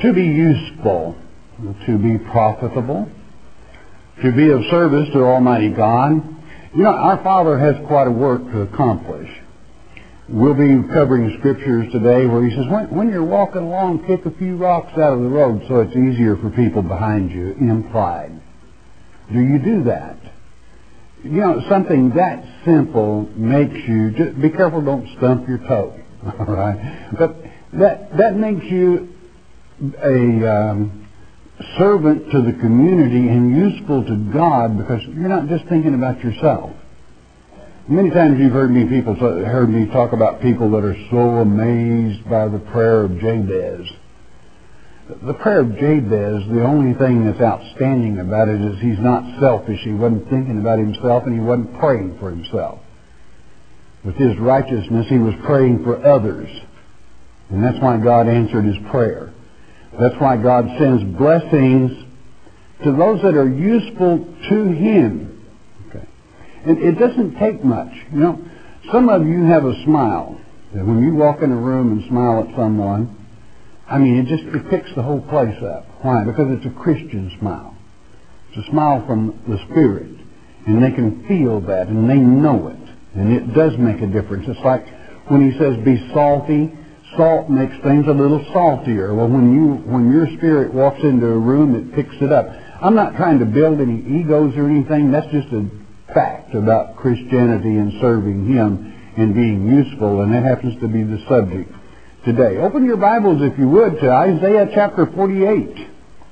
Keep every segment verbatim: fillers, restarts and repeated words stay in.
to be useful, to be profitable, to be of service to Almighty God. You know, our Father has quite a work to accomplish. We'll be covering scriptures today where he says, when, when you're walking along, kick a few rocks out of the road so it's easier for people behind you, implied. Do you do that? You know, something that simple makes you, just be careful, don't stump your toe, all right? But that, that makes you a um, servant to the community and useful to God, because you're not just thinking about yourself. Many times you've heard me people heard me talk about people that are so amazed by the prayer of Jabez. The prayer of Jabez, the only thing that's outstanding about it is he's not selfish. He wasn't thinking about himself, and he wasn't praying for himself. With his righteousness, he was praying for others. And that's why God answered his prayer. That's why God sends blessings to those that are useful to him. It, it doesn't take much. You know, some of you have a smile. When you walk in a room and smile at someone, I mean, it just it picks the whole place up. Why? Because it's a Christian smile. It's a smile from the Spirit. And they can feel that, and they know it. And it does make a difference. It's like when he says, be salty. Salt makes things a little saltier. Well, when you when your spirit walks into a room, it picks it up. I'm not trying to build any egos or anything. That's just a fact about Christianity and serving him and being useful, and that happens to be the subject today. Open your Bibles, if you would, to Isaiah chapter forty-eight.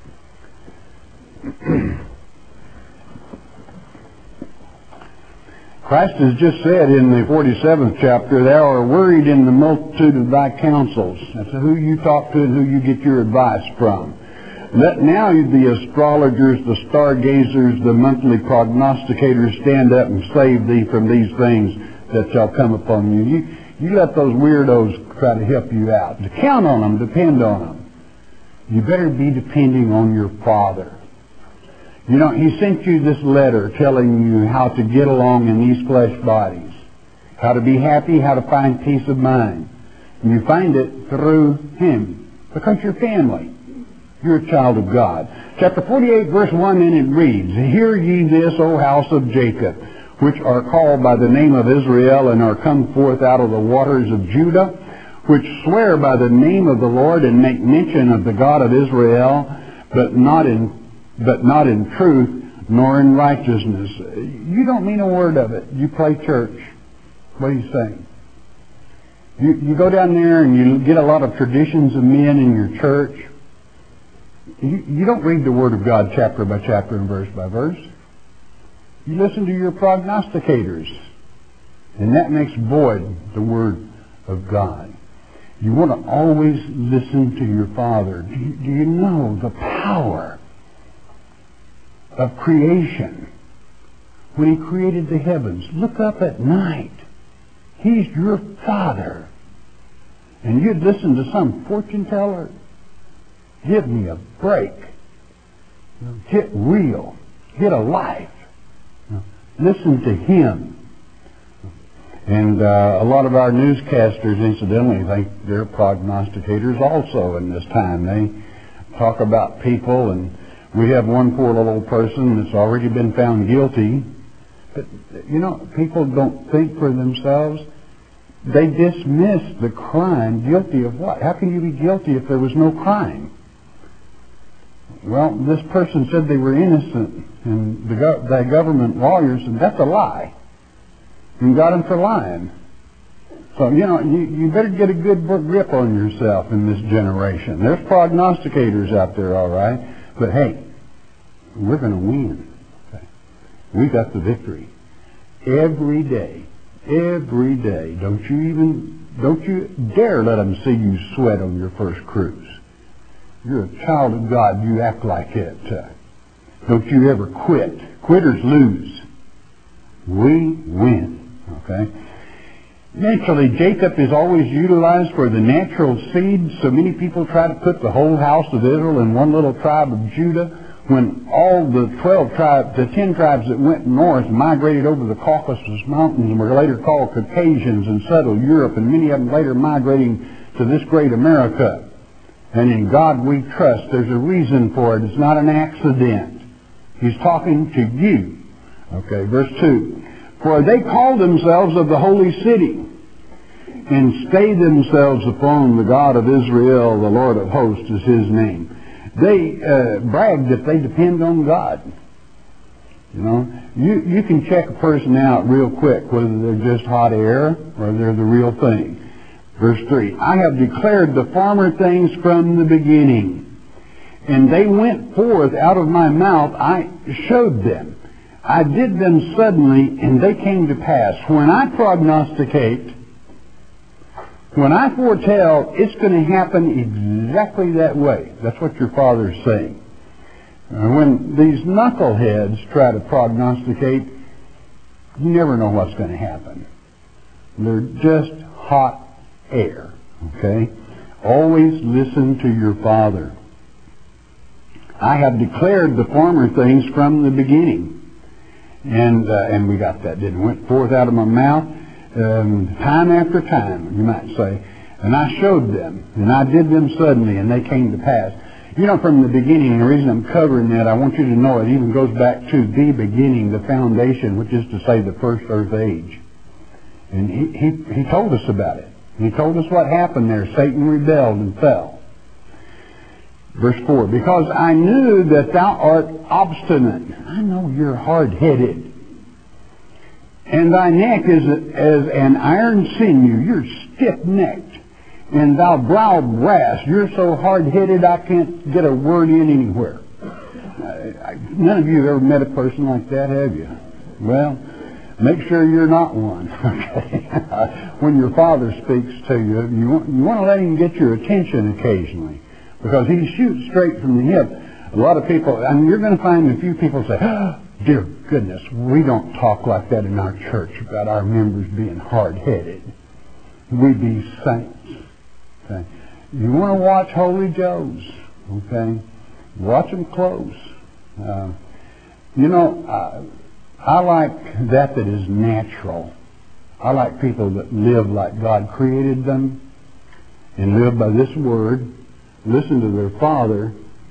Christ has just said in the forty-seventh chapter, thou art worried in the multitude of thy counsels. That's who you talk to and who you get your advice from. Let now the astrologers, the stargazers, the monthly prognosticators stand up and save thee from these things that shall come upon you. You, you let those weirdos try to help you out. To count on them, depend on them. You better be depending on your Father. You know, he sent you this letter telling you how to get along in these flesh bodies, how to be happy, how to find peace of mind. And you find it through him, because you're family. You're a child of God. Chapter forty-eight, verse one, and it reads, hear ye this, O house of Jacob, which are called by the name of Israel, and are come forth out of the waters of Judah, which swear by the name of the Lord, and make mention of the God of Israel, but not in but not in truth, nor in righteousness. You don't mean a word of it. You play church. What are you saying? You, you go down there and you get a lot of traditions of men in your church. You, you don't read the Word of God chapter by chapter and verse by verse. You listen to your prognosticators. And that makes void the Word of God. You want to always listen to your Father. Do you, do you know the power of creation? When he created the heavens, look up at night. He's your Father. And you'd listen to some fortune teller. Give me a break. Get real. Get a life. Listen to him. And uh, a lot of our newscasters, incidentally, think they're prognosticators also in this time. They talk about people, and we have one poor little person that's already been found guilty. But, you know, people don't think for themselves. They dismiss the crime. Guilty of what? How can you be guilty if there was no crime? Well, this person said they were innocent, and the, go- the government lawyers said that's a lie, and got them for lying. So, you know, you, you better get a good grip on yourself in this generation. There's prognosticators out there, all right, but hey, we're going to win. Okay? We got the victory every day, every day. Don't you even, don't you dare let them see you sweat on your first cruise. You're a child of God. You act like it. Uh, don't you ever quit. Quitters lose. We win. Okay? Naturally, Jacob is always utilized for the natural seed. So many people try to put the whole house of Israel in one little tribe of Judah, when all the twelve tribes, the ten tribes that went north migrated over the Caucasus Mountains and were later called Caucasians and settled Europe, and many of them later migrating to this great America. and in God we trust. There's a reason for it. It's not an accident. He's talking to you. Okay, verse two. For they call themselves of the holy city, and stay themselves upon the God of Israel, the Lord of hosts is his name. They uh, brag that they depend on God. You know, you, you can check a person out real quick, whether they're just hot air or they're the real thing. Verse three, I have declared the former things from the beginning, and they went forth out of my mouth, I showed them. I did them suddenly, and they came to pass. When I prognosticate, when I foretell, it's going to happen exactly that way. That's what your Father's saying. Uh, when these knuckleheads try to prognosticate, you never know what's going to happen. They're just hot air. Okay? Always listen to your Father. I have declared the former things from the beginning. And uh, and we got that, didn't we? Went forth out of my mouth. Um, time after time, you might say, and I showed them, and I did them suddenly, and they came to pass. You know, from the beginning, and the reason I'm covering that, I want you to know it even goes back to the beginning, the foundation, which is to say the first earth age. And he, he, he told us about it. He told us what happened there. Satan rebelled and fell. Verse four, because I knew that thou art obstinate. I know you're hard-headed. And thy neck is as an iron sinew. You're stiff-necked. And thou browed brass. You're so hard-headed I can't get a word in anywhere. None of you have ever met a person like that, have you? Well, make sure you're not one. Okay? When your Father speaks to you, you want, you want to let him get your attention occasionally, because he shoots straight from the hip. A lot of people, and you're going to find a few people say, oh, dear goodness, we don't talk like that in our church about our members being hard-headed. We be saints. Okay? You want to watch Holy Joes, okay? Watch them close. Uh, you know, uh, I like that that is natural. I like people that live like God created them and live by this word, listen to their Father,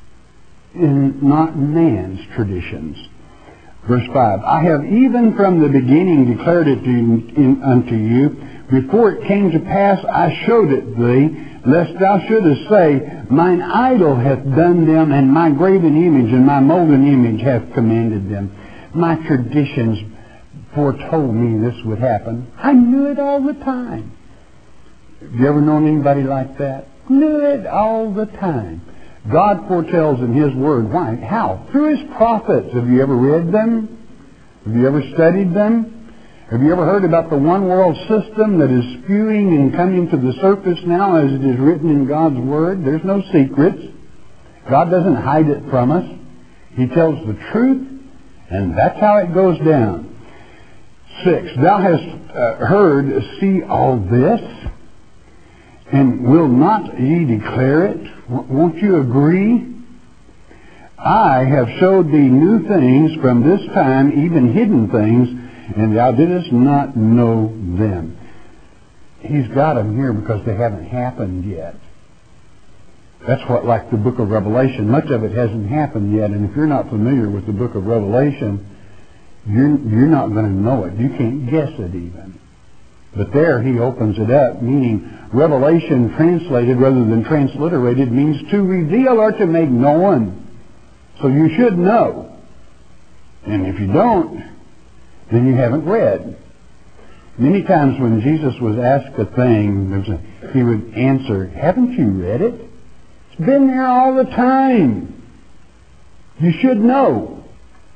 and not man's traditions. Verse five, I have even from the beginning declared it to, in, unto you. Before it came to pass, I showed it thee, lest thou shouldest say, mine idol hath done them, and my graven image and my molten image hath commanded them. My traditions foretold me this would happen. I knew it all the time. Have you ever known anybody like that? Knew it all the time. God foretells in His Word. Why? How? Through His prophets. Have you ever read them? Have you ever studied them? Have you ever heard about the one world system that is spewing and coming to the surface now as it is written in God's Word? There's no secrets. God doesn't hide it from us. He tells the truth, and that's how it goes down. Six, thou hast uh, heard, see all this, and will not ye declare it? Won't you agree? I have showed thee new things from this time, even hidden things, and thou didst not know them. He's got them here because they haven't happened yet. That's what, like the book of Revelation, much of it hasn't happened yet, and if you're not familiar with the book of Revelation, you're, you're not going to know it. You can't guess it even. But there he opens it up, meaning revelation translated rather than transliterated means to reveal or to make known. So you should know. And if you don't, then you haven't read. Many times when Jesus was asked a thing, there's a, he would answer, haven't you read it? It's been there all the time. You should know.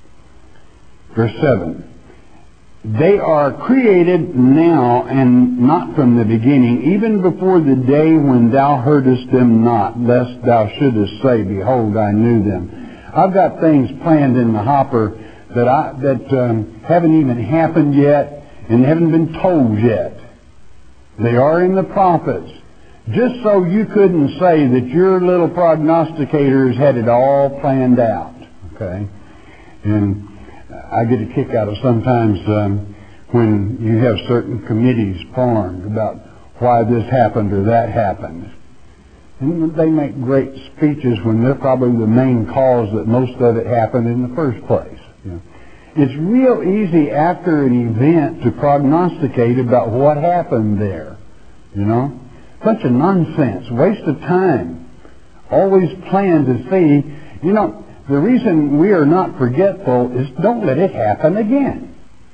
Verse seven. They are created now and not from the beginning, even before the day when thou heardest them not, lest thou shouldest say, behold, I knew them. I've got things planned in the hopper that I, that um, haven't even happened yet and haven't been told yet. They are in the prophets. Just so you couldn't say that your little prognosticators had it all planned out. Okay? And I get a kick out of sometimes um, when you have certain committees formed about why this happened or that happened. And they make great speeches when they're probably the main cause that most of it happened in the first place. You know. It's real easy after an event to prognosticate about what happened there. You know? Bunch of nonsense, waste of time. Always plan to see. You know, the reason we are not forgetful is don't let it happen again.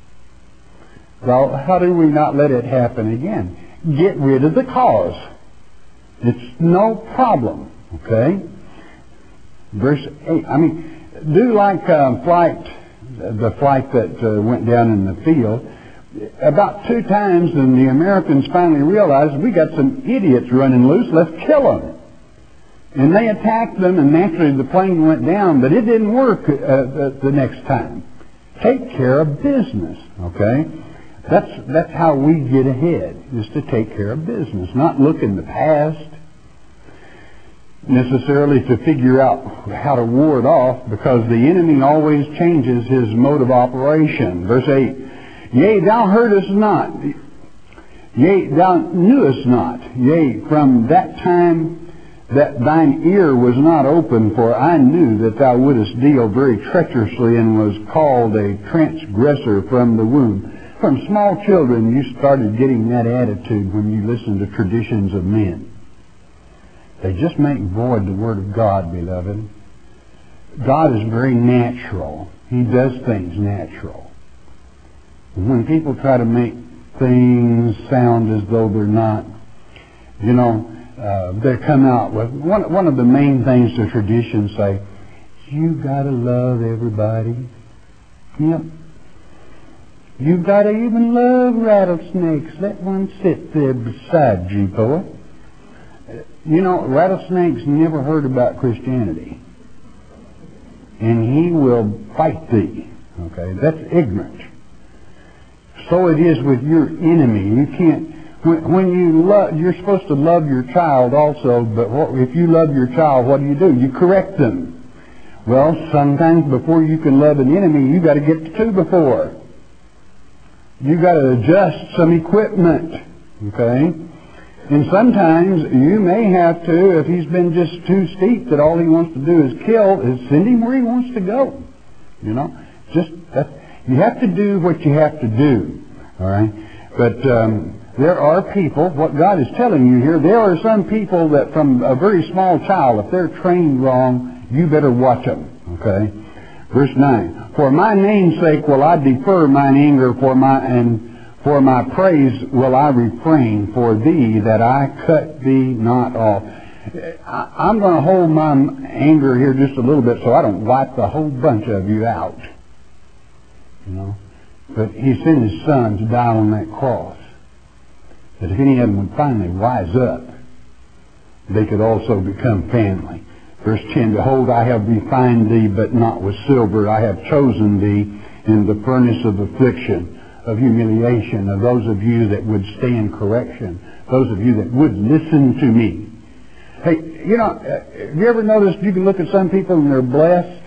Well, how do we not let it happen again? Get rid of the cause. It's no problem, okay? Verse eight, I mean, do like um, flight, the flight that uh, went down in the field. About two times, and the Americans finally realized, we got some idiots running loose, let's kill them. And they attacked them, and naturally the plane went down, but it didn't work uh, the, the next time. Take care of business, okay? That's, that's how we get ahead, is to take care of business, not look in the past necessarily to figure out how to ward off, because the enemy always changes his mode of operation. Verse eight, yea, thou heardest not, yea, thou knewest not, yea, from that time that thine ear was not open, for I knew that thou wouldest deal very treacherously, and was called a transgressor from the womb. From small children, you started getting that attitude when you listen to traditions of men. They just make void the Word of God, beloved. God is very natural. He does things natural. And when people try to make things sound as though they're not, you know, uh, they come out with, one, one of the main things the traditions say, you got to love everybody. Yep. You've got to even love rattlesnakes. Let one sit there beside you, boy. You know, rattlesnakes never heard about Christianity. And he will fight thee. Okay, that's ignorant. So it is with your enemy. You can't, when, when you love, you're supposed to love your child also, but what, if you love your child, what do you do? You correct them. Well, sometimes before you can love an enemy, you got to get to two before. You got to adjust some equipment. Okay? And sometimes you may have to, if he's been just too steep that all he wants to do is kill, is send him where he wants to go. You know? Just, that, you have to do what you have to do. All right? But um, there are people, what God is telling you here, there are some people that from a very small child, if they're trained wrong, you better watch them. Okay? Verse nine. For my name's sake will I defer mine anger, for my and for my praise will I refrain for thee, that I cut thee not off. I, I'm going to hold my anger here just a little bit so I don't wipe the whole bunch of you out. You know? But he sent his son to die on that cross, that if any of them would finally rise up, they could also become family. Verse ten, behold, I have refined thee, but not with silver. I have chosen thee in the furnace of affliction, of humiliation, of those of you that would stand correction, those of you that would listen to me. Hey, you know, have you ever noticed you can look at some people and they're blessed,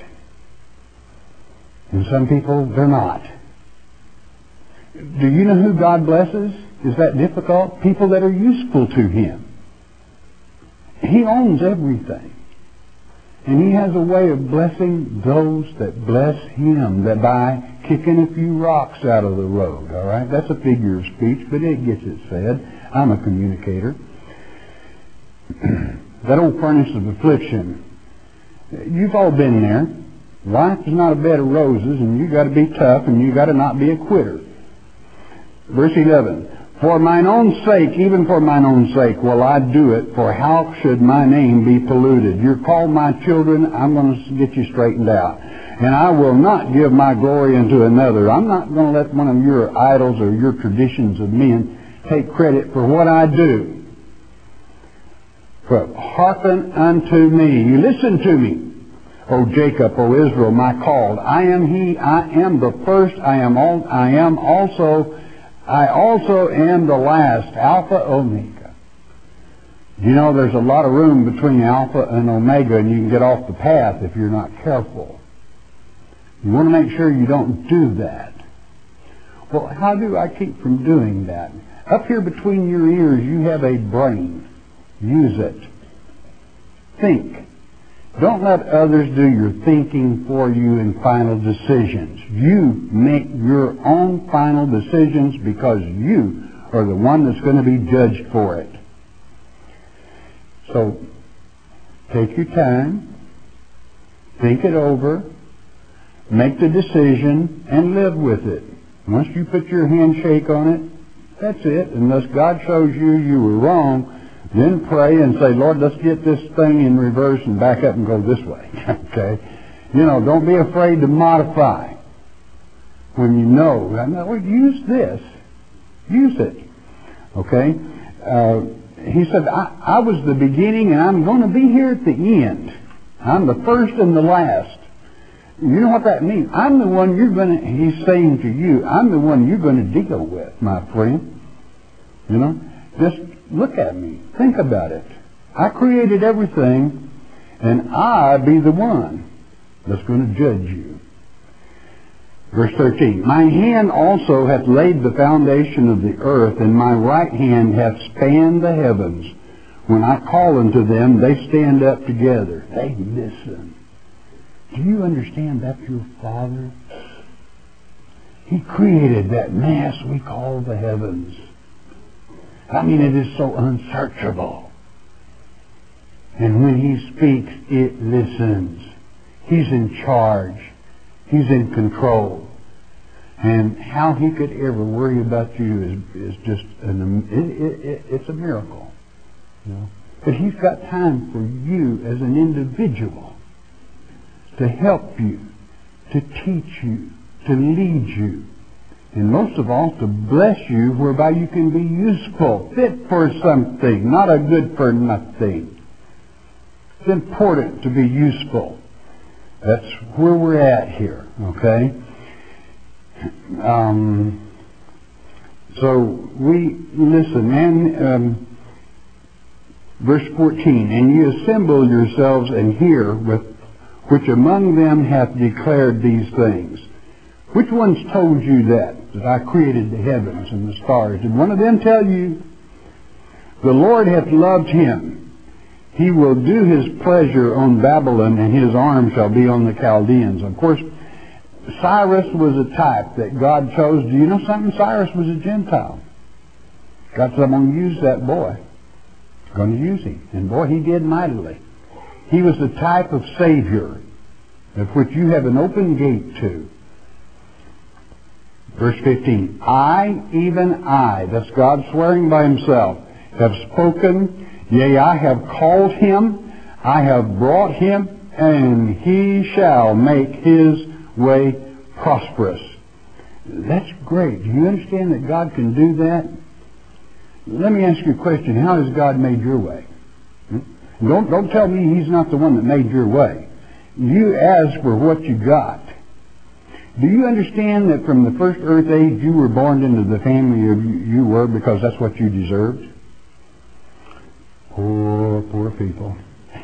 and some people they're not? Do you know who God blesses? Is that difficult? People that are useful to Him. He owns everything. And He has a way of blessing those that bless Him, that by kicking a few rocks out of the road, all right? That's a figure of speech, but it gets it said. I'm a communicator. That old furnace of affliction, you've all been there. Life is not a bed of roses, and you've got to be tough, and you've got to not be a quitter. Verse eleven. For mine own sake, even for mine own sake, will I do it, for how should my name be polluted? You're called my children, I'm going to get you straightened out. And I will not give my glory unto another. I'm not going to let one of your idols or your traditions of men take credit for what I do. But hearken unto me. You listen to me, O Jacob, O Israel, my called. I am He, I am the first, I am all, I am also I also am the last, Alpha, Omega. You know, there's a lot of room between Alpha and Omega, and you can get off the path if you're not careful. You want to make sure you don't do that. Well, how do I keep from doing that? Up here between your ears, you have a brain. Use it. Think. Don't let others do your thinking for you in final decisions. You make your own final decisions because you are the one that's going to be judged for it. So, take your time, think it over, make the decision, and live with it. Once you put your handshake on it, that's it. Unless God shows you you were wrong, then pray and say, Lord, let's get this thing in reverse and back up and go this way. Okay? You know, don't be afraid to modify. When you know, Lord, use this. Use it. Okay? Uh, he said, I, I was the beginning and I'm going to be here at the end. I'm the first and the last. You know what that means? I'm the one you're going to, he's saying to you, I'm the one you're going to deal with, my friend. You know? Just look at me. Think about it. I created everything, and I be the one that's going to judge you. Verse thirteen, my hand also hath laid the foundation of the earth, and my right hand hath spanned the heavens. When I call unto them, they stand up together. They listen. Do you understand that's your Father? He created that mass we call the heavens. I mean, it is so unsearchable. And when He speaks, it listens. He's in charge. He's in control. And how He could ever worry about you is, is just an, it, it, it, it's a miracle. You know? But He's got time for you as an individual to help you, to teach you, to lead you. And most of all, to bless you whereby you can be useful, fit for something, not a good for nothing. It's important to be useful. That's where we're at here, okay? Um, so we listen, and um, verse fourteen, and ye assemble yourselves and hear, with which among them hath declared these things. Which ones told you that, that I created the heavens and the stars? Did one of them tell you? The Lord hath loved him. He will do His pleasure on Babylon, and His arm shall be on the Chaldeans. Of course, Cyrus was a type that God chose. Do you know something? Cyrus was a Gentile. God said, I'm going to use that boy. I'm going to use him. And boy, he did mightily. He was the type of Savior of which you have an open gate to. Verse fifteen, I, even I, that's God swearing by Himself, have spoken, yea, I have called him, I have brought him, and he shall make his way prosperous. That's great. Do you understand that God can do that? Let me ask you a question. How has God made your way? Don't, don't tell me He's not the one that made your way. You ask for what you got. Do you understand that from the first earth age you were born into the family you were because that's what you deserved? Poor, poor people.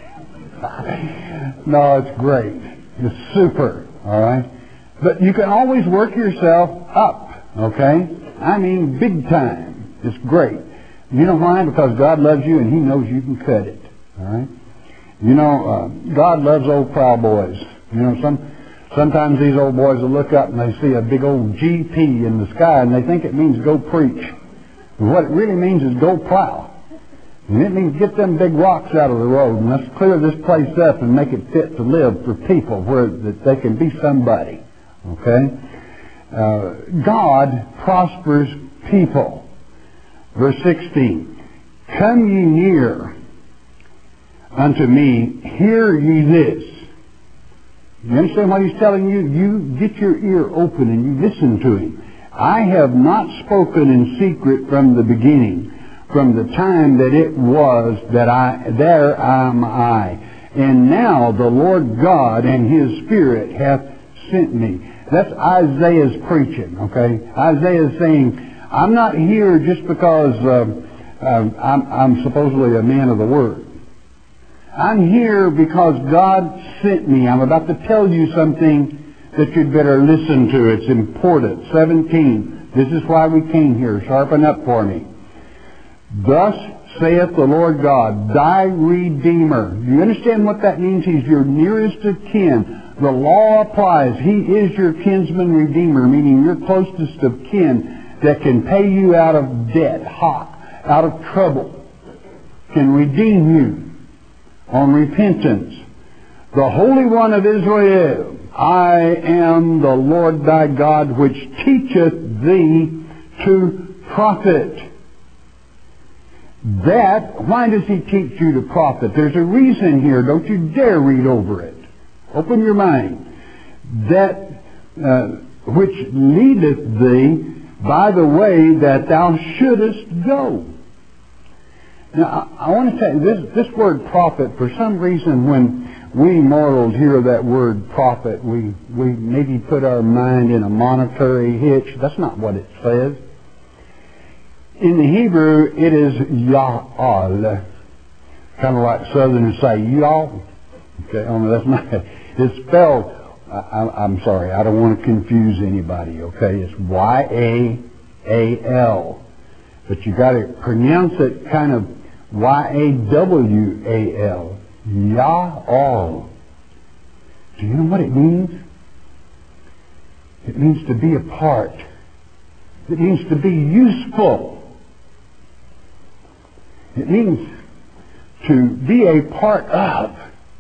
No, it's great. It's super, all right? But you can always work yourself up, okay? I mean, big time. It's great. You know why? Because God loves you and He knows you can cut it, all right? You know, uh, God loves old plowboys. You know, some... Sometimes these old boys will look up and they see a big old G P in the sky and they think it means go preach. And what it really means is go plow. And it means get them big rocks out of the road and let's clear this place up and make it fit to live for people where that they can be somebody. Okay? Uh, God prospers people. Verse sixteen. Come ye near unto me, hear ye this. You understand what He's telling you? You get your ear open and you listen to Him. I have not spoken in secret from the beginning, from the time that it was that I, there am I. And now the Lord God and His Spirit hath sent me. That's Isaiah's preaching, okay? Isaiah is saying, I'm not here just because uh, uh, I'm, I'm supposedly a man of the Word. I'm here because God sent me. I'm about to tell you something that you'd better listen to. It's important. seventeen. This is why we came here. Sharpen up for me. Thus saith the Lord God, thy Redeemer. Do you understand what that means? He's your nearest of kin. The law applies. He is your kinsman redeemer, meaning your closest of kin that can pay you out of debt, hot, out of trouble, can redeem you on repentance. The Holy One of Israel, I am the Lord thy God, which teacheth thee to profit. That, why does he teach you to profit? There's a reason here. Don't you dare read over it. Open your mind. That uh, which leadeth thee by the way that thou shouldest go. Now, I, I want to tell you, this, this word profit, for some reason when we mortals hear that word profit, we, we maybe put our mind in a monetary hitch. That's not what it says. In the Hebrew, it is ya'al. Kind of like Southerners say, y'all. Okay, only that's not, it's spelled, I, I'm sorry, I don't want to confuse anybody, okay? It's Y A A L. But you got to pronounce it kind of Y A W A L. Ya'al. Do you know what it means? It means to be a part. It means to be useful. It means to be a part of.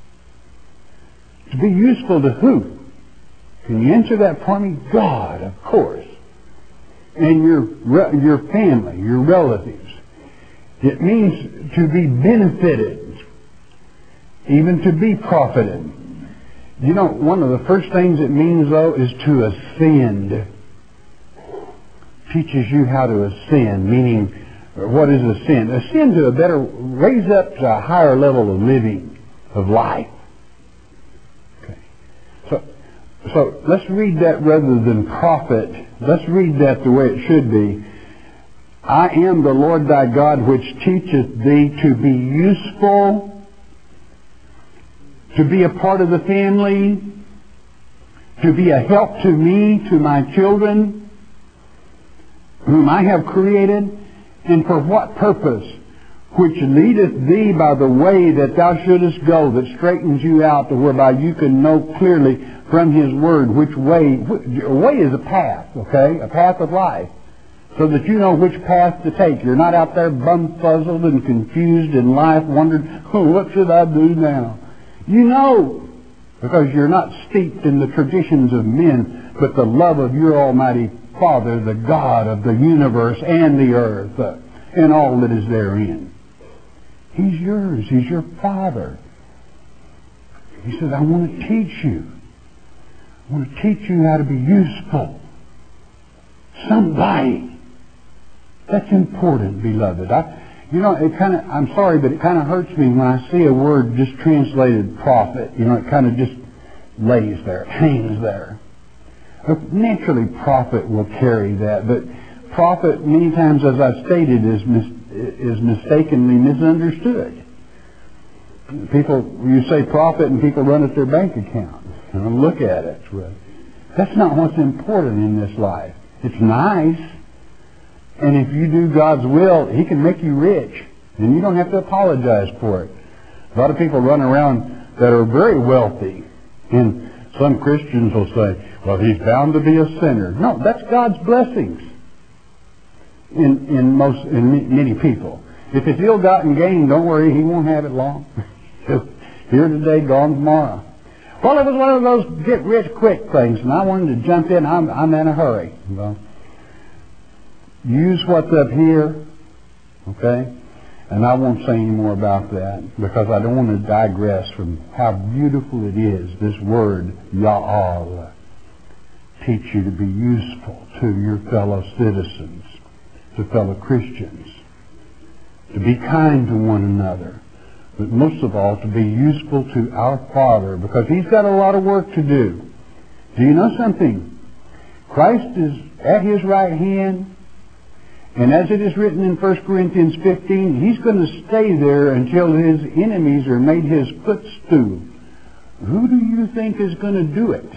To be useful to who? Can you answer that for me? God, of course. And your, your family, your relatives. It means to be benefited. Even to be profited. You know, one of the first things it means, though, is to ascend. Teaches you how to ascend, meaning, what is ascend? Ascend to a better, raise up to a higher level of living, of life. Okay. So, so let's read that rather than profit. Let's read that the way it should be. I am the Lord thy God, which teacheth thee to be useful, to be a part of the family, to be a help to me, to my children, whom I have created, and for what purpose? Which leadeth thee by the way that thou shouldest go, that straightens you out to whereby you can know clearly from His Word which way. A way is a path, okay? A path of life. So that you know which path to take. You're not out there bumfuzzled and confused in life, wondering, oh, what should I do now? You know, because you're not steeped in the traditions of men, but the love of your Almighty Father, the God of the universe and the earth, uh, and all that is therein. He's yours. He's your Father. He says, I want to teach you. I want to teach you how to be useful. Somebody. That's important, beloved. I, you know, it kind of, I'm sorry, but it kind of hurts me when I see a word just translated profit. You know, it kind of just lays there, hangs there. Naturally, profit will carry that, but profit, many times, as I've stated, is mis is mistakenly misunderstood. People, you say profit, and people run at their bank account and look at it. That's not what's important in this life. It's nice, and if you do God's will, He can make you rich, and you don't have to apologize for it. A lot of people run around that are very wealthy, and some Christians will say, well, he's bound to be a sinner. No, that's God's blessings in, in most, in many people. If it's ill-gotten gain, don't worry, he won't have it long. Here today, gone tomorrow. Well, it was one of those get-rich-quick things, and I wanted to jump in. I'm, I'm in a hurry. Well, use what's up here, okay? And I won't say any more about that because I don't want to digress from how beautiful it is, this word, Ya'al. Teach you to be useful to your fellow citizens, to fellow Christians, to be kind to one another, but most of all to be useful to our Father because He's got a lot of work to do. Do you know something? Christ is at His right hand, and as it is written in First Corinthians fifteen, He's going to stay there until His enemies are made His footstool. Who do you think is going to do it?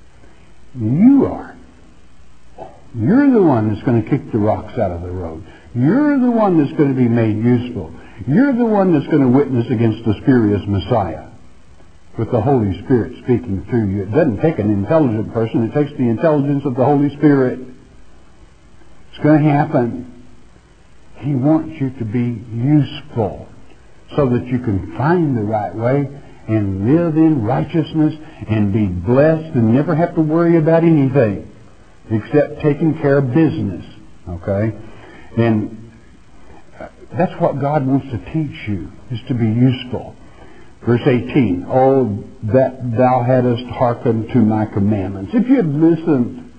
You are. You're the one that's going to kick the rocks out of the road. You're the one that's going to be made useful. You're the one that's going to witness against the spurious Messiah with the Holy Spirit speaking through you. It doesn't take an intelligent person. It takes the intelligence of the Holy Spirit. It's going to happen. He wants you to be useful so that you can find the right way and live in righteousness and be blessed and never have to worry about anything except taking care of business. Okay? And that's what God wants to teach you, is to be useful. Verse eighteen, oh, that thou hadst hearkened to my commandments. If you had listened,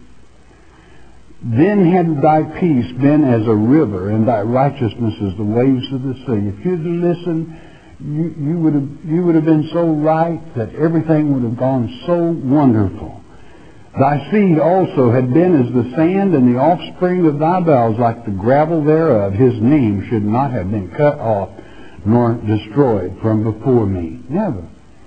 then had thy peace been as a river, and thy righteousness as the waves of the sea. If you'd listened, you, you would have you would have been so right that everything would have gone so wonderful. Thy seed also had been as the sand, and the offspring of thy bowels like the gravel thereof. His name should not have been cut off nor destroyed from before me. Never.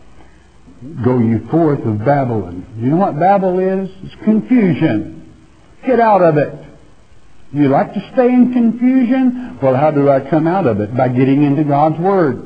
Go you forth of Babylon. You know what Babel is? It's confusion. Get out of it. You like to stay in confusion? Well, how do I come out of it? By getting into God's Word.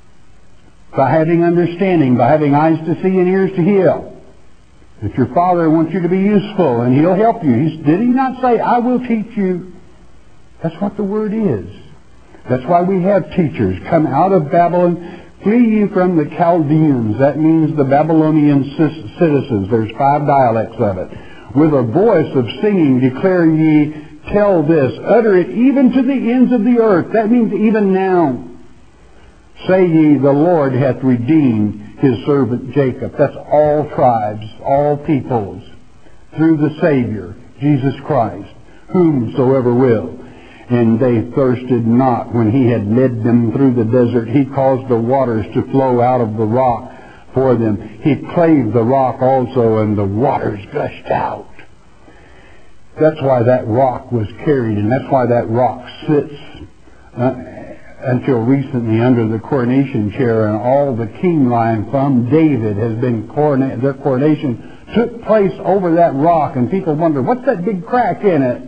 By having understanding. By having eyes to see and ears to hear. If your Father wants you to be useful, and He'll help you. He's, did He not say, I will teach you? That's what the Word is. That's why we have teachers. Come out of Babylon. Flee ye from the Chaldeans. That means the Babylonian citizens. There's five dialects of it. With a voice of singing declare ye, tell this, utter it even to the ends of the earth. That means even now. Say ye, the Lord hath redeemed His servant Jacob. That's all tribes, all peoples, through the Savior, Jesus Christ, whomsoever will. And they thirsted not when He had led them through the desert. He caused the waters to flow out of the rock for them. He clave the rock also, and the waters gushed out. That's why that rock was carried, and that's why that rock sits uh, until recently under the coronation chair, and all the king line from David has been coronated. Their coronation took place over that rock, and people wonder, what's that big crack in it?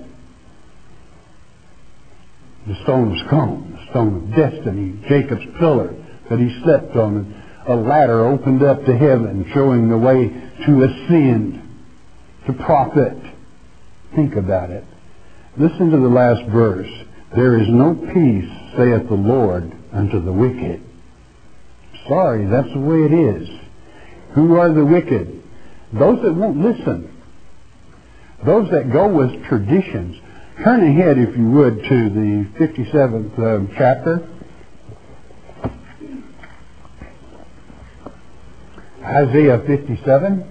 The stone of scone, the stone of destiny, Jacob's pillar that he slept on. A ladder opened up to heaven, showing the way to ascend, to profit. Think about it. Listen to the last verse. There is no peace, saith the Lord, unto the wicked. Sorry, that's the way it is. Who are the wicked? Those that won't listen. Those that go with traditions. Turn ahead, if you would, to the fifty-seventh uh, chapter. Isaiah fifty-seven.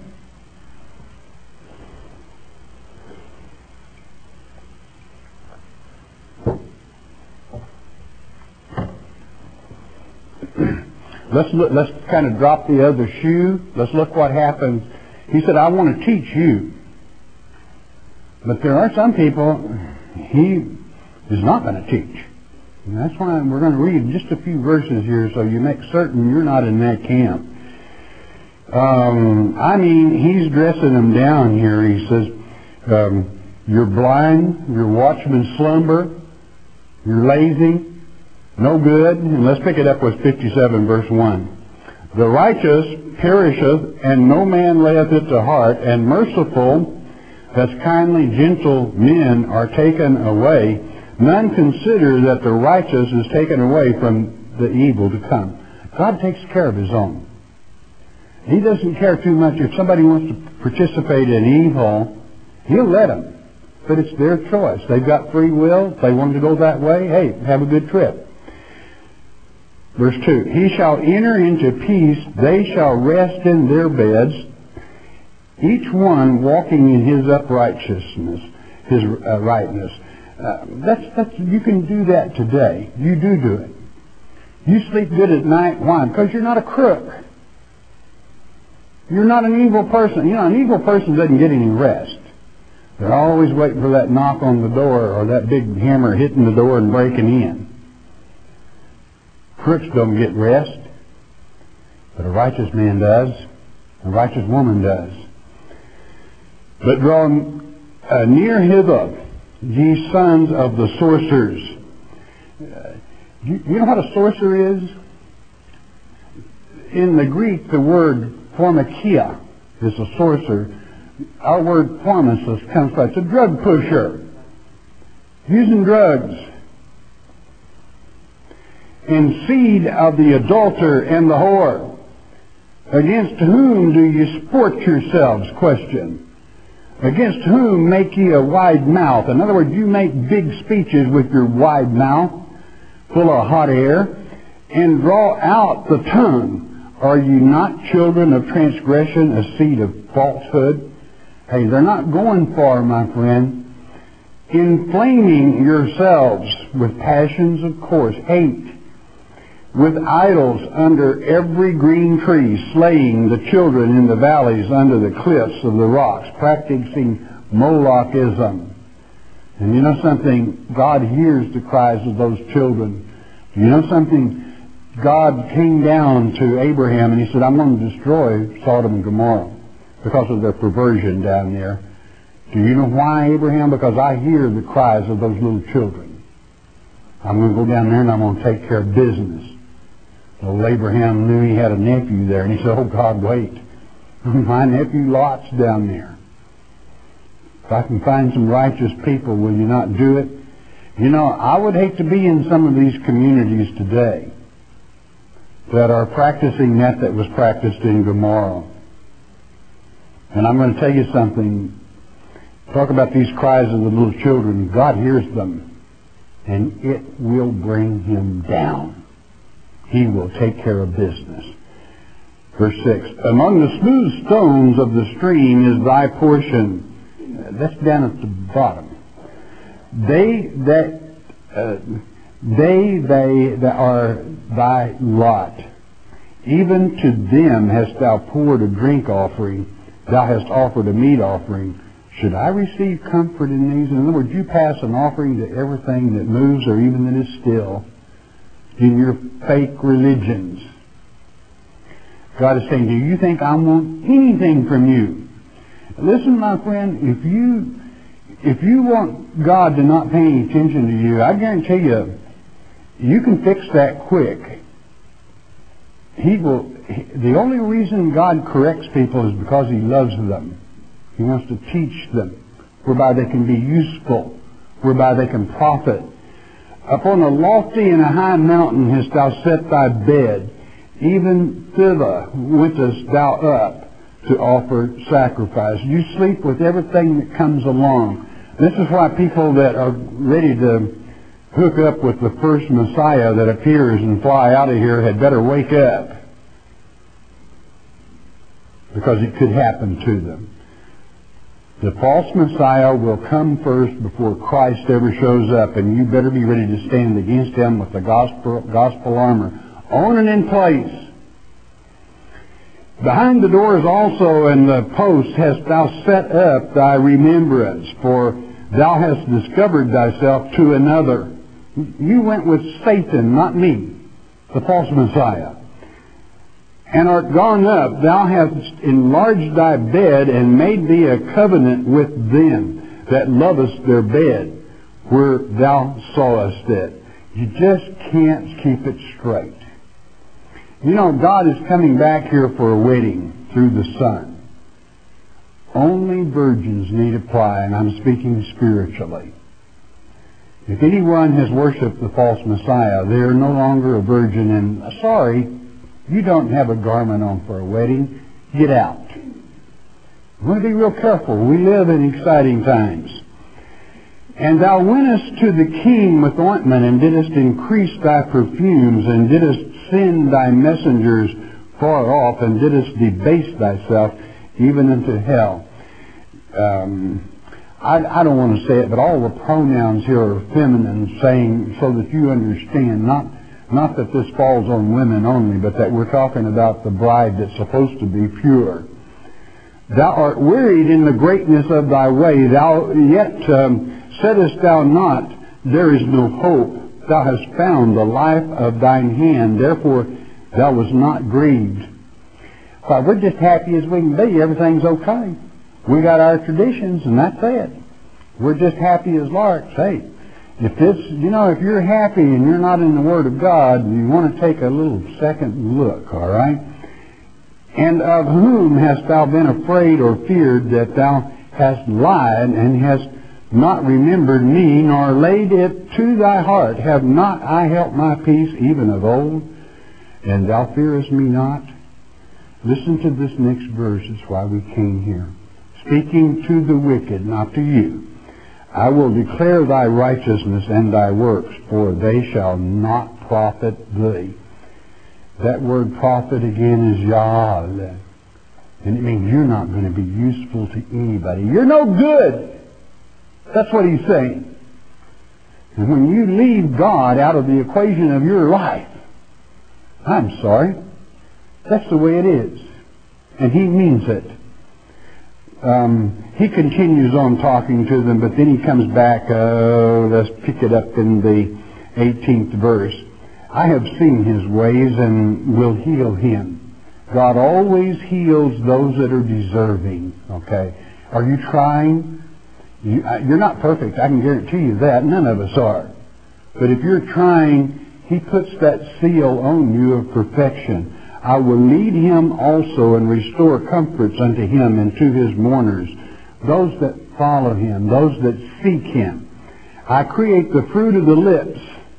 Let's look, let's kind of drop the other shoe. Let's look what happens. He said, I want to teach you. But there are some people He is not going to teach. And that's why we're going to read just a few verses here so you make certain you're not in that camp. Um, I mean, He's dressing them down here. He says, um, you're blind, your watchmen slumber, you're lazy, no good. And let's pick it up with fifty-seven verse one. The righteous perisheth, and no man layeth it to heart, and merciful, that's kindly, gentle men are taken away. None consider that the righteous is taken away from the evil to come. God takes care of His own. He doesn't care too much. If somebody wants to participate in evil, He'll let them. But it's their choice. They've got free will. If they want to go that way, hey, have a good trip. Verse two, He shall enter into peace, they shall rest in their beds, each one walking in his uprightness, his uh, rightness. Uh, that's, that's, you can do that today. You do do it. You sleep good at night. Why? Because you're not a crook. You're not an evil person. You know, an evil person doesn't get any rest. They're always waiting for that knock on the door or that big hammer hitting the door and breaking in. Crooks don't get rest, but a righteous man does. A righteous woman does. But draw uh, near hither, ye sons of the sorcerers. Uh, you, you know what a sorcerer is? In the Greek, the word pharmakia is a sorcerer. Our word pharmacist comes from, it's a drug pusher. Using drugs. And seed of the adulterer and the whore. Against whom do ye sport yourselves? Question. Against whom make ye a wide mouth? In other words, you make big speeches with your wide mouth, full of hot air, and draw out the tongue. Are ye not children of transgression, a seed of falsehood? Hey, they're not going far, my friend. Inflaming yourselves with passions of course, hate, with idols under every green tree, slaying the children in the valleys under the cliffs of the rocks, practicing Molochism. And you know something? God hears the cries of those children. You know something? God came down to Abraham and he said, I'm going to destroy Sodom and Gomorrah because of their perversion down there. Do you know why, Abraham? Because I hear the cries of those little children. I'm going to go down there and I'm going to take care of business. Well, Abraham knew he had a nephew there, and he said, oh, God, wait. My nephew Lot's down there. If I can find some righteous people, will you not do it? You know, I would hate to be in some of these communities today that are practicing that that was practiced in Gomorrah. And I'm going to tell you something. Talk about these cries of the little children. God hears them, and it will bring him down. He will take care of business. Verse six. Among the smooth stones of the stream is thy portion. That's down at the bottom. They that uh, they they that are thy lot. Even to them hast thou poured a drink offering. Thou hast offered a meat offering. Should I receive comfort in these? In other words, you pass an offering to everything that moves or even that is still. In your fake religions. God is saying, do you think I want anything from you? Listen, my friend, if you if you want God to not pay any attention to you, I guarantee you, you can fix that quick. He will. He, the only reason God corrects people is because He loves them. He wants to teach them, whereby they can be useful, whereby they can profit. Upon a lofty and a high mountain hast thou set thy bed, even thither wentest thou up to offer sacrifice. You sleep with everything that comes along. This is why people that are ready to hook up with the first Messiah that appears and fly out of here had better wake up, because it could happen to them. The false Messiah will come first before Christ ever shows up, and you better be ready to stand against him with the gospel, gospel armor on and in place. Behind the doors also and the posts hast thou set up thy remembrance, for thou hast discovered thyself to another. You went with Satan, not me, the false Messiah. And art gone up, thou hast enlarged thy bed, and made thee a covenant with them that lovest their bed, where thou sawest it. You just can't keep it straight. You know, God is coming back here for a wedding through the Son. Only virgins need apply, and I'm speaking spiritually. If anyone has worshipped the false Messiah, they are no longer a virgin, and sorry, you don't have a garment on for a wedding. Get out. We want to be real careful. We live in exciting times. And thou wentest to the king with ointment, and didst increase thy perfumes, and didst send thy messengers far off, and didst debase thyself even unto hell. Um, I, I don't want to say it, but all the pronouns here are feminine, saying so that you understand, not Not that this falls on women only, but that we're talking about the bride that's supposed to be pure. Thou art wearied in the greatness of thy way. Thou yet um, saidest thou not, there is no hope. Thou hast found the life of thine hand. Therefore thou was not grieved. Well, we're just happy as we can be. Everything's okay. We got our traditions, and that's it. We're just happy as larks. Hey, If this, you know, if you're happy and you're not in the Word of God, you want to take a little second look, all right? And of whom hast thou been afraid or feared, that thou hast lied and hast not remembered me, nor laid it to thy heart? Have not I held my peace even of old, and thou fearest me not? Listen to this next verse. It's why we came here. Speaking to the wicked, not to you. I will declare thy righteousness and thy works, for they shall not profit thee. That word profit again is yal. And it means you're not going to be useful to anybody. You're no good. That's what he's saying. And when you leave God out of the equation of your life, I'm sorry, that's the way it is. And he means it. Um, he continues on talking to them, but then he comes back, uh, let's pick it up in the eighteenth verse. I have seen his ways and will heal him. God always heals those that are deserving. Okay? Are you trying? You, uh, you're not perfect. I can guarantee you that. None of us are. But if you're trying, he puts that seal on you of perfection. I will lead him also and restore comforts unto him and to his mourners, those that follow him, those that seek him. I create the fruit of the lips.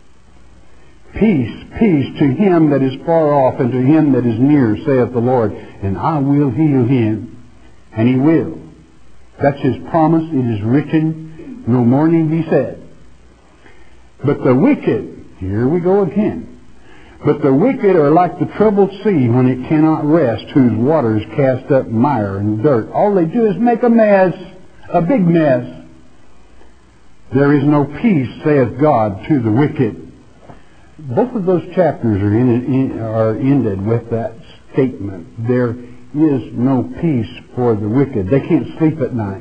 Peace, peace to him that is far off and to him that is near, saith the Lord. And I will heal him. And he will. That's his promise. It is written. No more need be said. But the wicked, here we go again. But the wicked are like the troubled sea when it cannot rest, whose waters cast up mire and dirt. All they do is make a mess, a big mess. There is no peace, saith God, to the wicked. Both of those chapters are, in, in, are ended with that statement. There is no peace for the wicked. They can't sleep at night.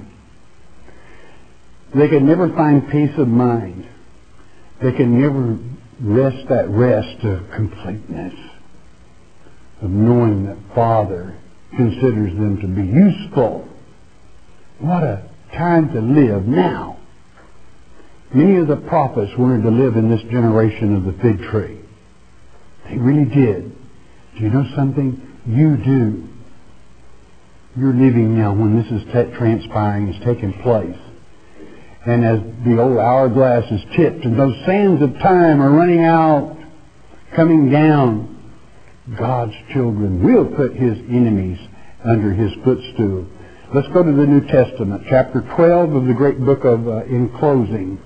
They can never find peace of mind. They can never rest that rest of completeness, of knowing that Father considers them to be useful. What a time to live now. Many of the prophets wanted to live in this generation of the fig tree. They really did. Do you know something? You do. You're living now when this is t- transpiring, is taking place. And as the old hourglass is tipped and those sands of time are running out, coming down, God's children will put his enemies under his footstool. Let's go to the New Testament, chapter twelve of the great book of uh, In Closing.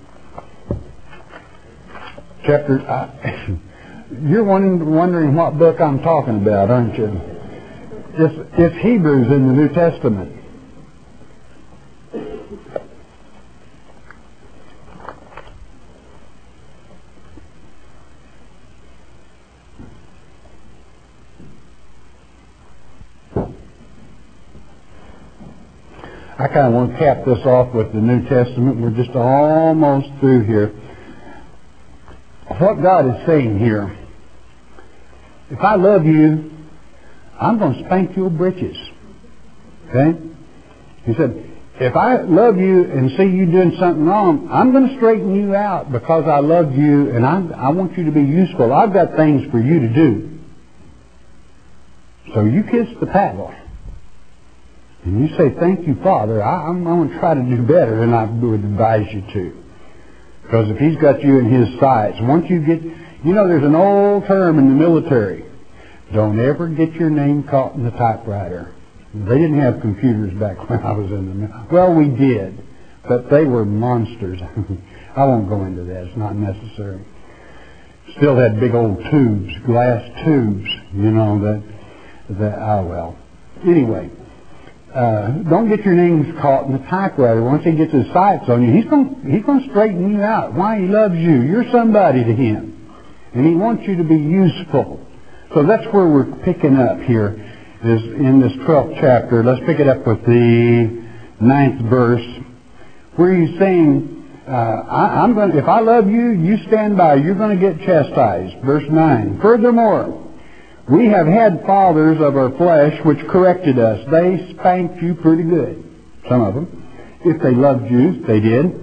Chapter, uh, you're wondering, wondering what book I'm talking about, aren't you? It's, it's Hebrews in the New Testament. I kind of want to cap this off with the New Testament. We're just almost through here. What God is saying here, if I love you, I'm going to spank your britches. Okay? He said, if I love you and see you doing something wrong, I'm going to straighten you out because I love you and I, I want you to be useful. I've got things for you to do. So you kiss the paddle. And you say, thank you, Father. I, I'm, I'm going to try to do better than I would advise you to. Because if he's got you in his sights, once you get, you know, there's an old term in the military. Don't ever get your name caught in the typewriter. They didn't have computers back when I was in the military. Well, we did. But they were monsters. I won't go into that. It's not necessary. Still had big old tubes, glass tubes, you know, that, that, oh well. Anyway. Uh, don't get your names caught in the typewriter. Once he gets his sights on you, he's going he's going to straighten you out. Why? He loves you. You're somebody to him. And he wants you to be useful. So that's where we're picking up here, is in this twelfth chapter. Let's pick it up with the ninth verse, where he's saying, uh, I, I'm going to, if I love you, you stand by. You're going to get chastised. Verse nine. Furthermore, we have had fathers of our flesh which corrected us. They spanked you pretty good. Some of them. If they loved you, they did.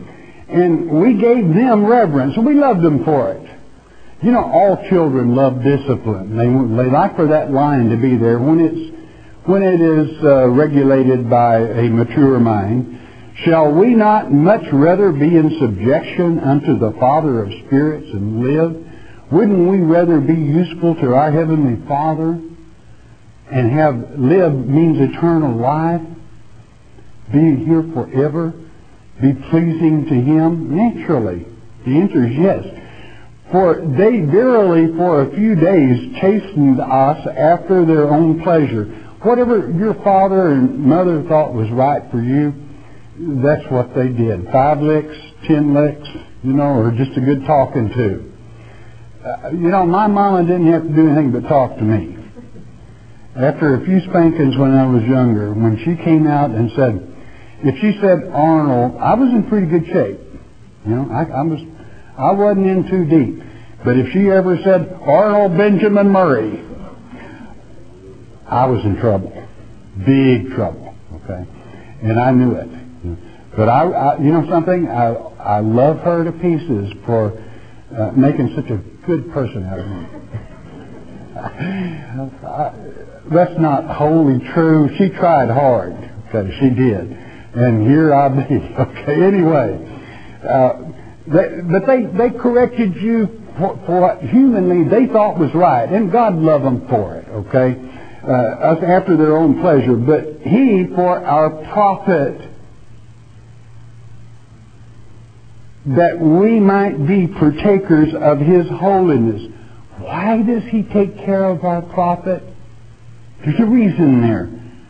And we gave them reverence, and we loved them for it. You know, all children love discipline. They, they like for that line to be there when it's when it is uh, regulated by a mature mind. Shall we not much rather be in subjection unto the Father of spirits and live? Wouldn't we rather be useful to our Heavenly Father and have live means eternal life, be here forever, be pleasing to Him? Naturally, the answer is yes. For they verily for a few days chastened us after their own pleasure. Whatever your father and mother thought was right for you, that's what they did. Five licks, ten licks, you know, or just a good talking to. Uh, you know, my mama didn't have to do anything but talk to me. After a few spankings when I was younger, when she came out and said, if she said Arnold, I was in pretty good shape. You know, I, I was, I wasn't in too deep. But if she ever said Arnold Benjamin Murray, I was in trouble, big trouble. Okay, and I knew it. But I, I you know something, I I love her to pieces for uh, making such a good person out of me. I, that's not wholly true. She tried hard. Okay, she did. And here I be. Okay, anyway. Uh, they, but they, they corrected you for, for what humanly they thought was right. And God loved them for it, okay? Uh, us after their own pleasure. But He for our profit, that we might be partakers of His holiness. Why does He take care of our profit? There's a reason there.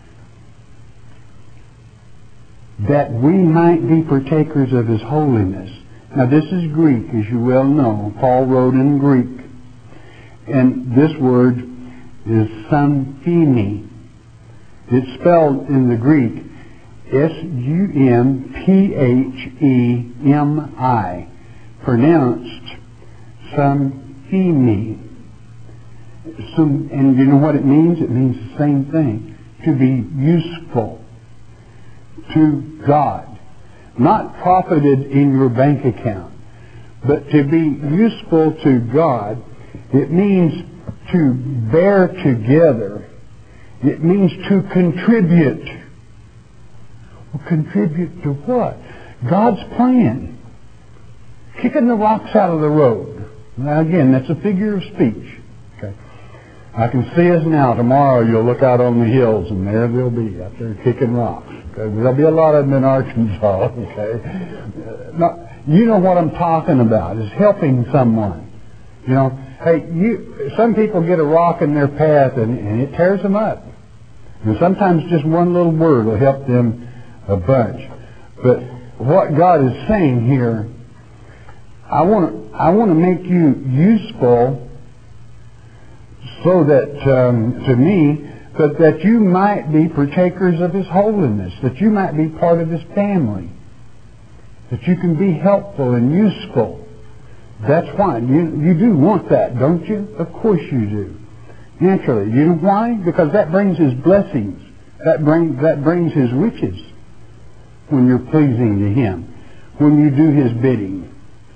That we might be partakers of His holiness. Now this is Greek, as you well know. Paul wrote in Greek. And this word is samphemi. It's spelled in the Greek S U M P H E M I. Pronounced samphemi. Some, and you know what it means? It means the same thing. To be useful to God. Not profited in your bank account, but to be useful to God. It means to bear together. It means to contribute. Well, contribute to what? God's plan. Kicking the rocks out of the road. Now again, that's a figure of speech. Okay. I can see us now. Tomorrow you'll look out on the hills and there they'll be out there kicking rocks. Okay. There'll be a lot of them in Arkansas. Okay. Now, you know what I'm talking about, is helping someone. You know, hey, you, some people get a rock in their path and, and it tears them up. And sometimes just one little word will help them a bunch. But what God is saying here, I want to I want to make you useful so that, um, to me, but that you might be partakers of His holiness, that you might be part of His family, that you can be helpful and useful. That's why. You, you do want that, don't you? Of course you do. Naturally. You know why? Because that brings His blessings. That, bring, that brings His riches when you're pleasing to Him, when you do His bidding.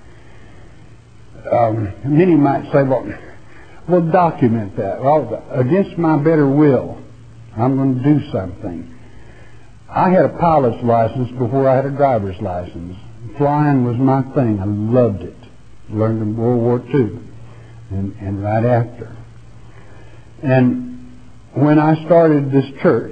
Um, many might say, well, well, document that. Well, against my better will, I'm going to do something. I had a pilot's license before I had a driver's license. Flying was my thing. I loved it. Learned in World War Two and, and right after. And when I started this church,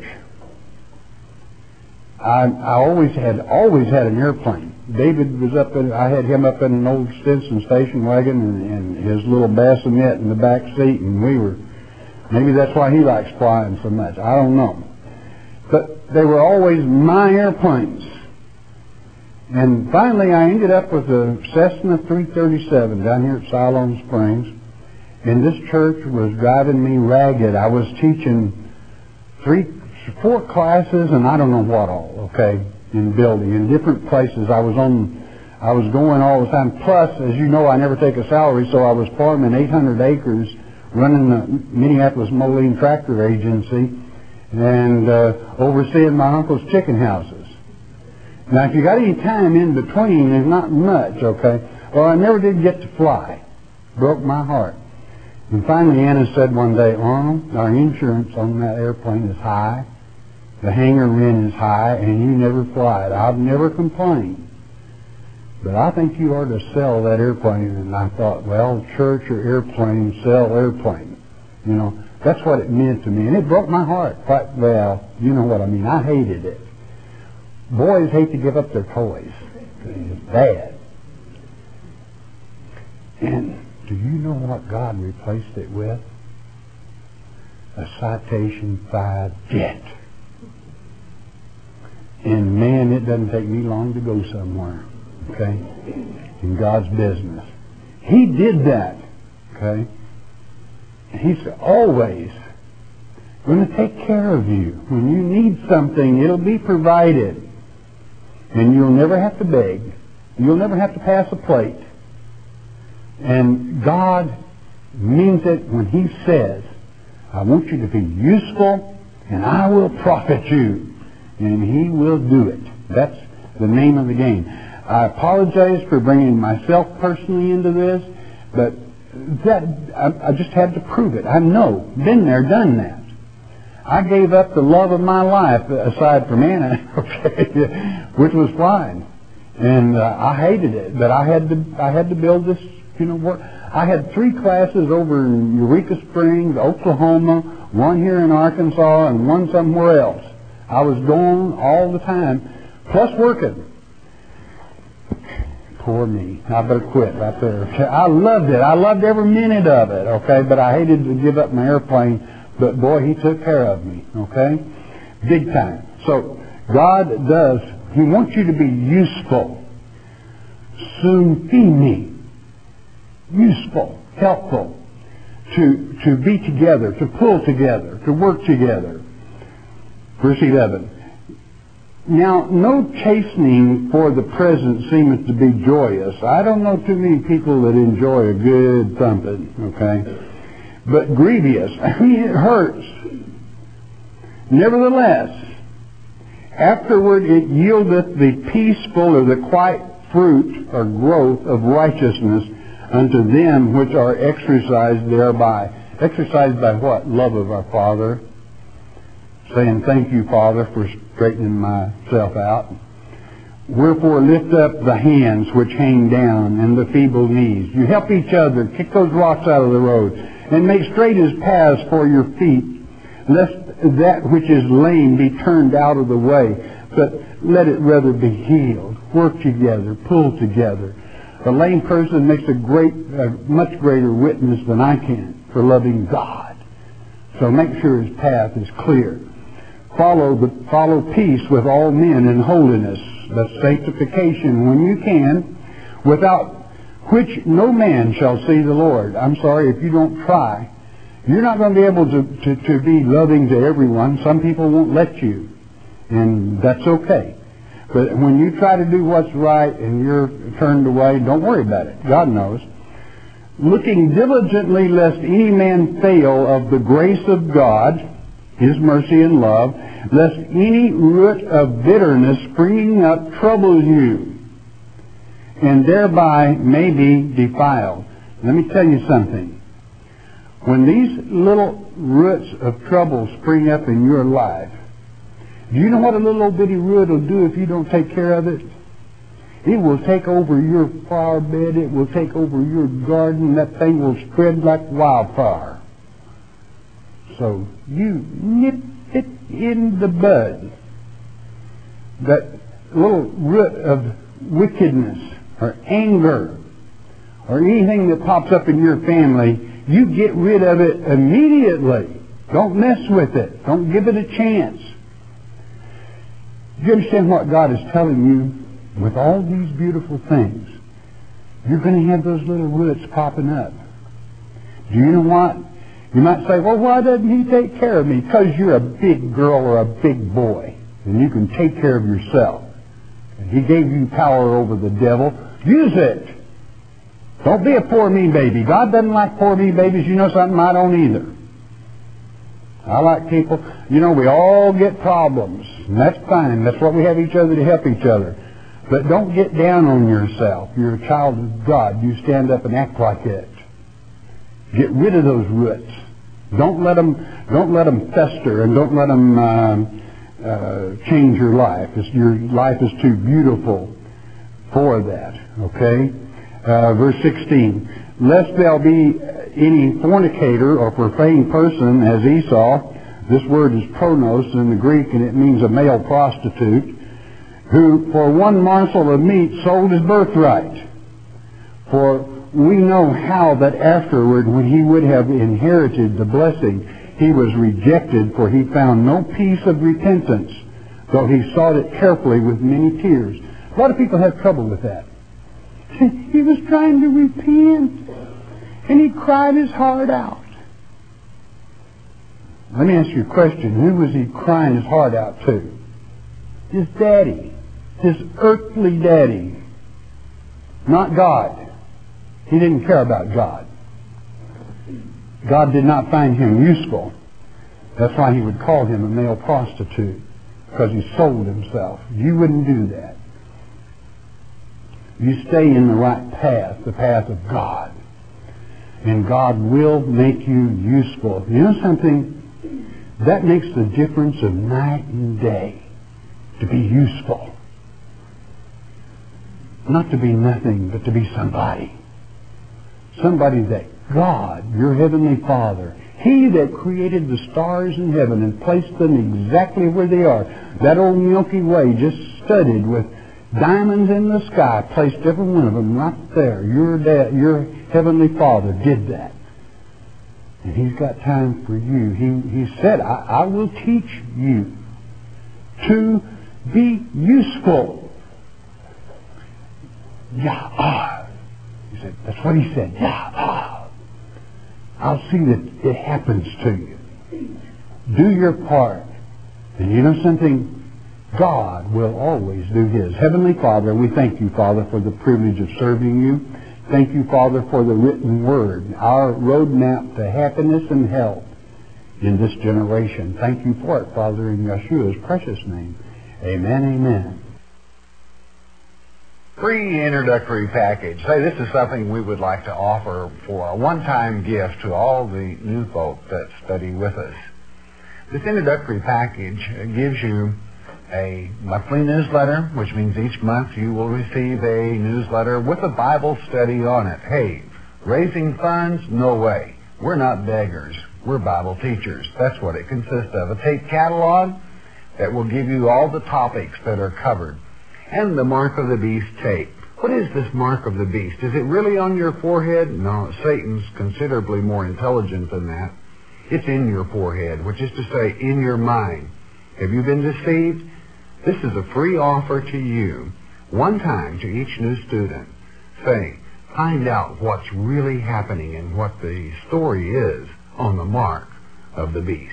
I, I always had always had an airplane. David was up in, I had him up in an old Stinson station wagon and, and his little bassinet in the back seat, and we were, maybe that's why he likes flying so much. I don't know. But they were always my airplanes. And finally I ended up with a Cessna three thirty-seven down here at Siloam Springs. And this church was driving me ragged. I was teaching three, four classes and I don't know what all, okay, in building, in different places. I was on, I was going all the time. Plus, as you know, I never take a salary, so I was farming eight hundred acres, running the Minneapolis Moline Tractor Agency, and uh, overseeing my uncle's chicken houses. Now, if you got any time in between, there's not much, okay? Well, I never did get to fly. Broke my heart. And finally, Anna said one day, Arnold, our insurance on that airplane is high. The hangar rent is high, and you never fly it. I've never complained. But I think you ought to sell that airplane. And I thought, well, church or airplane, sell airplane. You know, that's what it meant to me. And it broke my heart. Quite well, you know what I mean. I hated it. Boys hate to give up their toys. It's bad. And do you know what God replaced it with? A Citation five jet. And man, it doesn't take me long to go somewhere. Okay? In God's business. He did that. Okay? And He's always going to take care of you. When you need something, it'll be provided. And you'll never have to beg. You'll never have to pass a plate. And God means it when He says, I want you to be useful and I will profit you. And He will do it. That's the name of the game. I apologize for bringing myself personally into this, but that I, I just had to prove it. I know. Been there, done that. I gave up the love of my life, aside from Anna, okay, which was flying. And uh, I hated it, but I had to I had to build this, you know, work. I had three classes over in Eureka Springs, Oklahoma, one here in Arkansas, and one somewhere else. I was going all the time, plus working. Poor me. I better quit right there. I loved it. I loved every minute of it, okay, but I hated to give up my airplane. But boy, He took care of me, okay? Big time. So, God does, He wants you to be useful. Soon be me. Useful, helpful. To, to be together, to pull together, to work together. Verse eleven. Now, no chastening for the present seemeth to be joyous. I don't know too many people that enjoy a good thumping, okay? But grievous. I mean, it hurts. Nevertheless, afterward it yieldeth the peaceful or the quiet fruit or growth of righteousness unto them which are exercised thereby. Exercised by what? Love of our Father. Saying, thank you, Father, for straightening myself out. Wherefore lift up the hands which hang down and the feeble knees. You help each other. Kick those rocks out of the road. And make straight His paths for your feet, lest that which is lame be turned out of the way, but let it rather be healed. Work together, pull together. A lame person makes a great, a much greater witness than I can for loving God. So make sure his path is clear. Follow the follow peace with all men in holiness, the sanctification when you can, without which no man shall see the Lord. I'm sorry, if you don't try, you're not going to be able to, to, to be loving to everyone. Some people won't let you, and that's okay. But when you try to do what's right and you're turned away, don't worry about it. God knows. Looking diligently lest any man fail of the grace of God, His mercy and love, lest any root of bitterness springing up trouble you, and thereby may be defiled. Let me tell you something. When these little roots of trouble spring up in your life, do you know what a little old bitty root will do if you don't take care of it? It will take over your flower bed. It will take over your garden. That thing will spread like wildfire. So you nip it in the bud. That little root of wickedness or anger or anything that pops up in your family, you get rid of it immediately. Don't mess with it. Don't give it a chance. Do you understand what God is telling you? With all these beautiful things, you're going to have those little roots popping up. Do you know what? You might say, well, why doesn't He take care of me? Because you're a big girl or a big boy, and you can take care of yourself. And He gave you power over the devil. Use it. Don't be a poor me baby. God doesn't like poor me babies. You know something? I don't either. I like people, you know, we all get problems, and that's fine. That's what we have each other to help each other. But don't get down on yourself. You're a child of God. You stand up and act like it. Get rid of those roots. Don't let them, don't let them fester, and don't let them uh, uh, change your life. It's, your life is too beautiful for that. Okay? Uh, verse sixteen. Lest there be any fornicator or profane person as Esau, this word is pronos in the Greek, and it means a male prostitute, who for one morsel of meat sold his birthright. For we know how that afterward, when he would have inherited the blessing, he was rejected, for he found no peace of repentance, though he sought it carefully with many tears. A lot of people have trouble with that. He was trying to repent, and he cried his heart out. Let me ask you a question. Who was he crying his heart out to? His daddy. His earthly daddy. Not God. He didn't care about God. God did not find him useful. That's why he would call him a male prostitute, because he sold himself. You wouldn't do that. You stay in the right path, the path of God. And God will make you useful. You know something? That makes the difference of night and day. To be useful. Not to be nothing, but to be somebody. Somebody that God, your Heavenly Father, He that created the stars in heaven and placed them exactly where they are. That old Milky Way just studded with diamonds in the sky, placed every one of them right there. Your dad, your Heavenly Father did that. And He's got time for you. He, he said, I, I will teach you to be useful. Yah. He said, that's what He said. Yah. I'll see that it happens to you. Do your part. And you know something? God will always do His. Heavenly Father, we thank you, Father, for the privilege of serving you. Thank you, Father, for the written word, our roadmap to happiness and health in this generation. Thank you for it, Father, in Yeshua's precious name. Amen, amen. Free introductory package. Say, this is something we would like to offer for a one-time gift to all the new folk that study with us. This introductory package gives you a monthly newsletter, which means each month you will receive a newsletter with a Bible study on it. Hey, raising funds? No way. We're not beggars. We're Bible teachers. That's what it consists of. A tape catalog that will give you all the topics that are covered. And the Mark of the Beast tape. What is this Mark of the Beast? Is it really on your forehead? No, Satan's considerably more intelligent than that. It's in your forehead, which is to say, in your mind. Have you been deceived? This is a free offer to you, one time to each new student. Say, find out what's really happening and what the story is on the Mark of the Beast.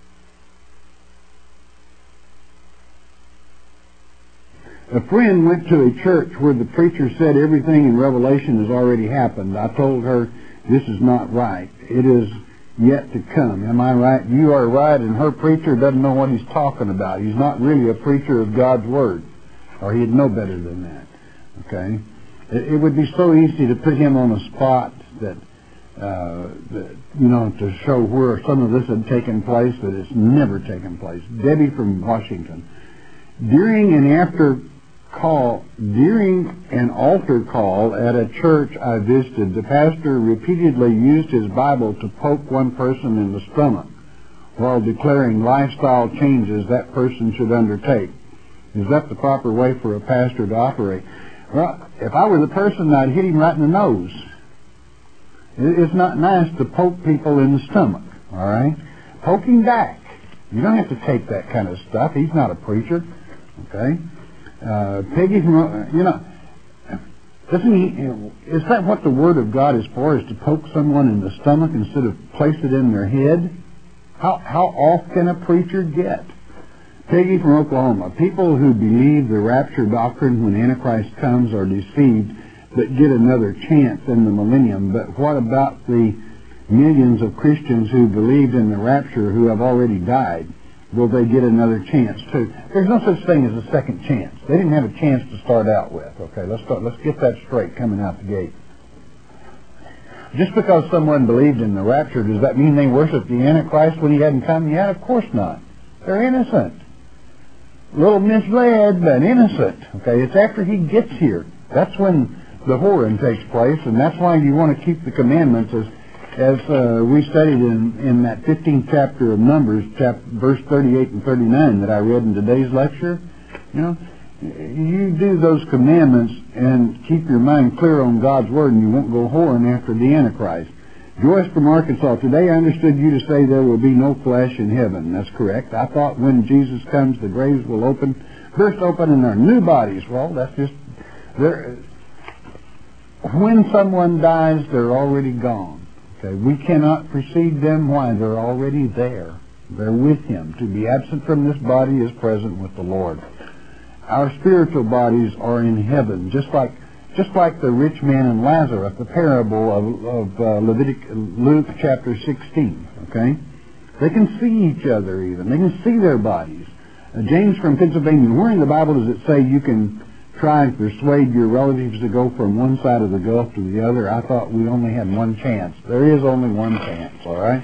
A friend went to a church where the preacher said everything in Revelation has already happened. I told her, this is not right. It is yet to come. Am I right? You are right, and her preacher doesn't know what he's talking about. He's not really a preacher of God's Word, or he'd know better than that. Okay? It, it would be so easy to put him on a spot that, uh, that, you know, to show where some of this had taken place, that it's never taken place. Debbie from Washington. During and after call, during an altar call at a church I visited, the pastor repeatedly used his Bible to poke one person in the stomach while declaring lifestyle changes that person should undertake. Is that the proper way for a pastor to operate? Well, if I were the person, I'd hit him right in the nose. It's not nice to poke people in the stomach, all right? Poke him back. You don't have to take that kind of stuff. He's not a preacher, okay? Uh, Peggy, from, you know, doesn't he, is that what the Word of God is for, is to poke someone in the stomach instead of place it in their head? How, how off can a preacher get? Peggy from Oklahoma. People who believe the rapture doctrine when Antichrist comes are deceived, but get another chance in the millennium. But what about the millions of Christians who believed in the rapture who have already died, will they get another chance too? There's no such thing as a second chance. They didn't have a chance to start out with. Okay, let's start, let's get that straight coming out the gate. Just because someone believed in the rapture, does that mean they worship the Antichrist when he hadn't come yet? Of course not. They're innocent. A little misled, but innocent. Okay, it's after he gets here. That's when the whoring takes place, and that's why you want to keep the commandments as as uh, we studied in, in that fifteenth chapter of Numbers, chapter, verse thirty-eight and thirty-nine that I read in today's lecture. You know, you do those commandments and keep your mind clear on God's Word, and you won't go whoring after the Antichrist. Joyce from Arkansas, today I understood you to say there will be no flesh in heaven. That's correct. I thought when Jesus comes, the graves will open, burst open, and there are new bodies. Well, that's just... There, when someone dies, they're already gone. Okay, we cannot precede them. Why? They're already there. They're with Him. To be absent from this body is present with the Lord. Our spiritual bodies are in heaven, just like just like the rich man and Lazarus, the parable of, of uh, Levitic, Luke chapter sixteen. Okay, they can see each other even. They can see their bodies. Uh, James from Pennsylvania, where in the Bible does it say you can try and persuade your relatives to go from one side of the gulf to the other? I thought we only had one chance. There is only one chance, all right?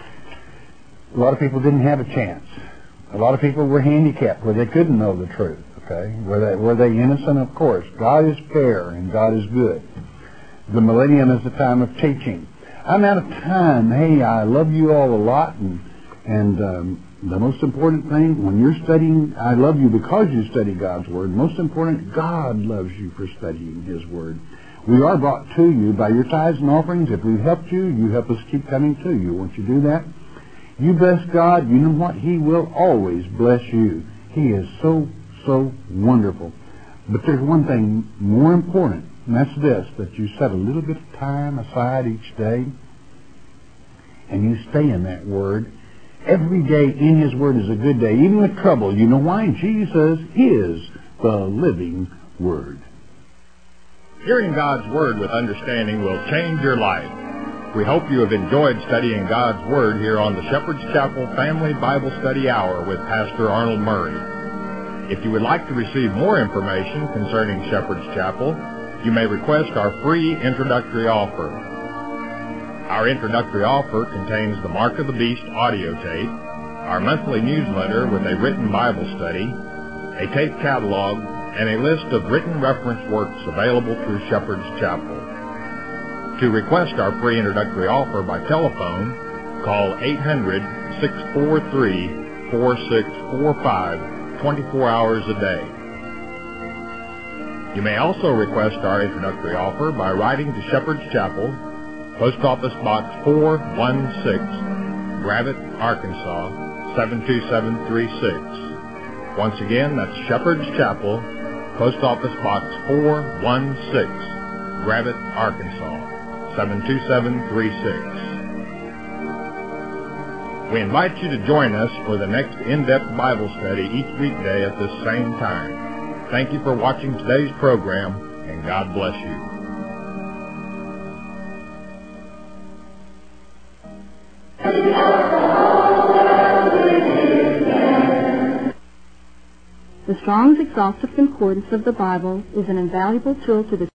A lot of people didn't have a chance. A lot of people were handicapped where they couldn't know the truth, okay? Were they, were they innocent? Of course. God is fair and God is good. The millennium is the time of teaching. I'm out of time. Hey, I love you all a lot, and, and um, the most important thing, when you're studying, I love you because you study God's Word. Most important, God loves you for studying His Word. We are brought to you by your tithes and offerings. If we've helped you, you help us keep coming to you. Won't you do that? You bless God, you know what? He will always bless you. He is so, so wonderful. But there's one thing more important, and that's this, that you set a little bit of time aside each day, and you stay in that Word. Every day in His Word is a good day, even with trouble. You know why? Jesus is the living Word. Hearing God's Word with understanding will change your life. We hope you have enjoyed studying God's Word here on the Shepherd's Chapel Family Bible Study Hour with Pastor Arnold Murray. If you would like to receive more information concerning Shepherd's Chapel, you may request our free introductory offer. Our introductory offer contains the Mark of the Beast audio tape, our monthly newsletter with a written Bible study, a tape catalog, and a list of written reference works available through Shepherd's Chapel. To request our free introductory offer by telephone, call eight hundred, six four three, four six four five twenty-four hours a day. You may also request our introductory offer by writing to Shepherd's Chapel, Post Office Box four one six, Gravette, Arkansas, seven two seven three six. Once again, that's Shepherd's Chapel, Post Office Box four one six, Gravette, Arkansas, seven two seven three six. We invite you to join us for the next in-depth Bible study each weekday at this same time. Thank you for watching today's program, and God bless you. The Strong's Exhaustive Concordance of the Bible is an invaluable tool to the